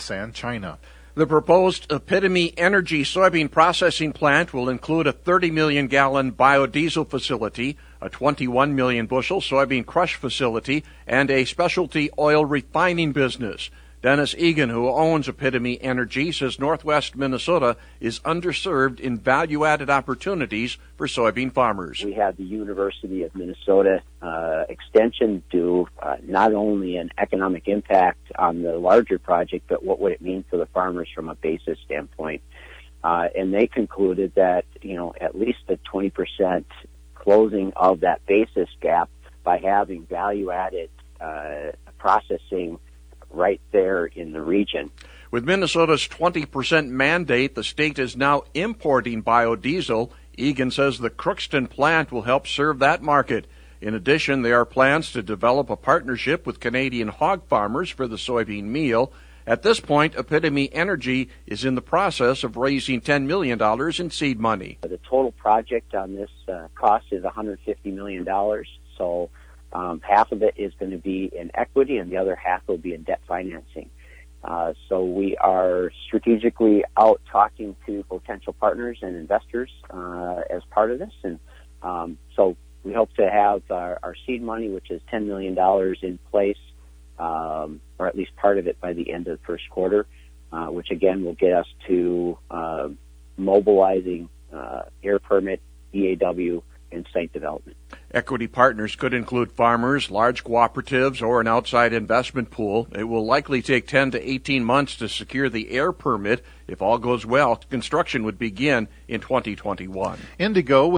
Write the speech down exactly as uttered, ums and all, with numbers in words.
S and China. The proposed Epitome Energy soybean processing plant will include a thirty million gallon biodiesel facility, a twenty-one million bushel soybean crush facility, and a specialty oil refining business. Dennis Egan, who owns Epitome Energy, says Northwest Minnesota is underserved in value-added opportunities for soybean farmers. We have the University of Minnesota uh, extension do uh, not only an economic impact on the larger project, but what would it mean for the farmers from a basis standpoint. Uh, and they concluded that, you know, at least a twenty percent closing of that basis gap by having value-added uh, processing right there in the region. With Minnesota's twenty percent mandate, the state is now importing biodiesel. Egan says the Crookston plant will help serve that market. In addition, there are plans to develop a partnership with Canadian hog farmers for the soybean meal. At this point, Epitome Energy is in the process of raising ten million dollars in seed money. The total project on this uh, cost is one hundred fifty million dollars, so Um, half of it is going to be in equity, and the other half will be in debt financing. Uh, so we are strategically out talking to potential partners and investors uh, as part of this. And um, so we hope to have our, our seed money, which is ten million dollars, in place, um, or at least part of it by the end of the first quarter, uh, which again will get us to uh, mobilizing uh, air permit, E A W, and site development. Equity partners could include farmers, large cooperatives, or an outside investment pool. It will likely take ten to eighteen months to secure the air permit. If all goes well, construction would begin in twenty twenty-one. Indigo